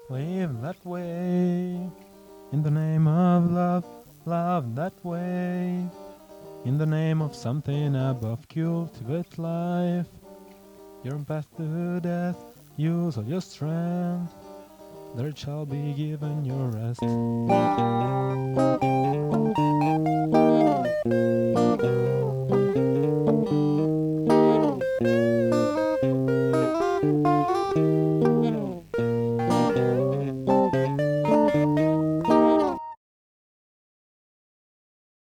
Live that way. In the name of love, love that way. In the name of something above, cultivate life. Your path to death, use all your strength. There shall be given your rest.